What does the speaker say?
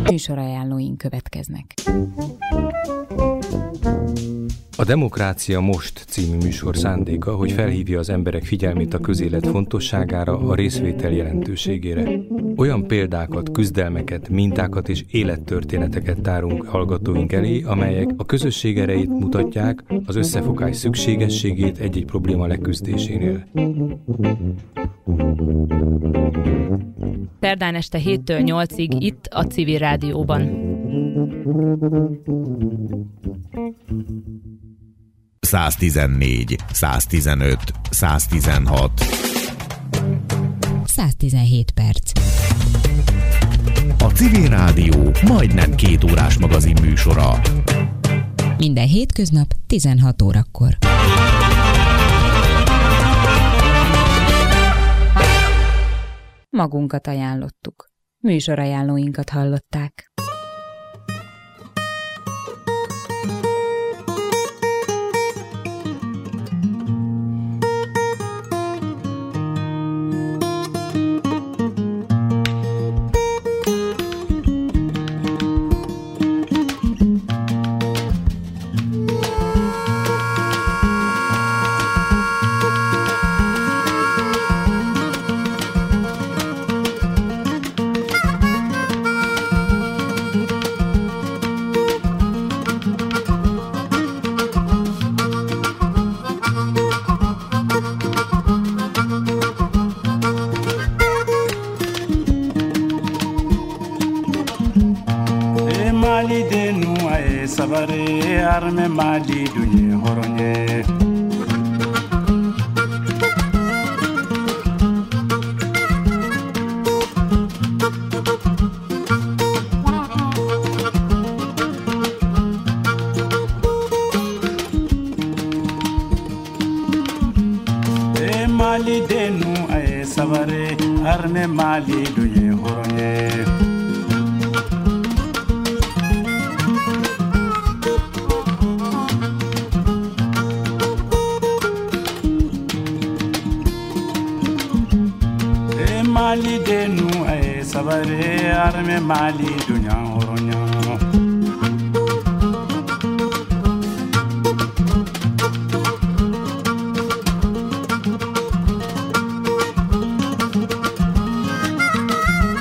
Műsorajánlóink következnek. A Demokrácia Most című műsor szándéka, hogy felhívja az emberek figyelmét a közélet fontosságára, a részvétel jelentőségére. Olyan példákat, küzdelmeket, mintákat és élettörténeteket tárunk hallgatóink elé, amelyek a közösség erejét mutatják, az összefogás szükségességét egy-egy probléma leküzdésénél. Szerdán este 7-től 8-ig itt a Civil Rádióban. 114, 115, 116. 117 perc. A Civil Rádió majdnem 2 órás magazin műsora. Minden hétköznap 16 órakor. Magunkat ajánlottuk. Műsorajánlóinkat hallották. Arme mali dunye horonye e mali denu ay sabare arme mali dunye horonye mali denu ay sabare arme mali dunya horonya